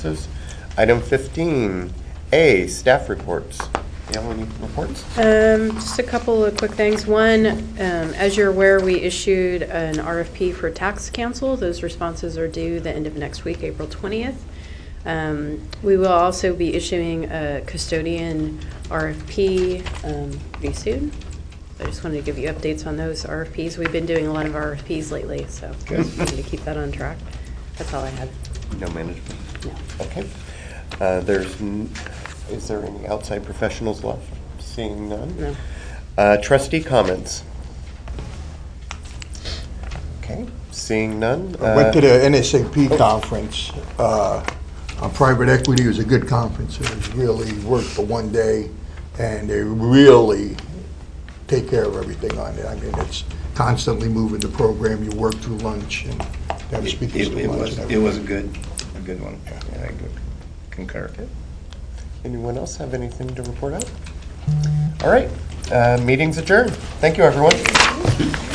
Item 15A, staff reports. Do you have any reports? Just a couple of quick things. One, as you're aware, we issued an RFP for tax council. Those responses are due the end of next week, April 20th. We will also be issuing a custodian RFP pretty soon. I just wanted to give you updates on those RFPs. We've been doing a lot of RFPs lately, so just wanted to keep that on track. That's all I had. No management? No. Okay. Is there any outside professionals left? Seeing none? No. Trustee comments? Okay. Seeing none? I went to the NSAP conference on private equity. It was a good conference. It was really worked for one day, and they really take care of everything on it. I mean, it's constantly moving the program. You work through lunch and have speakers through lunch. It was a good one. Yeah, I concur. Okay. Anyone else have anything to report out? All right. Meeting's adjourned. Thank you, everyone.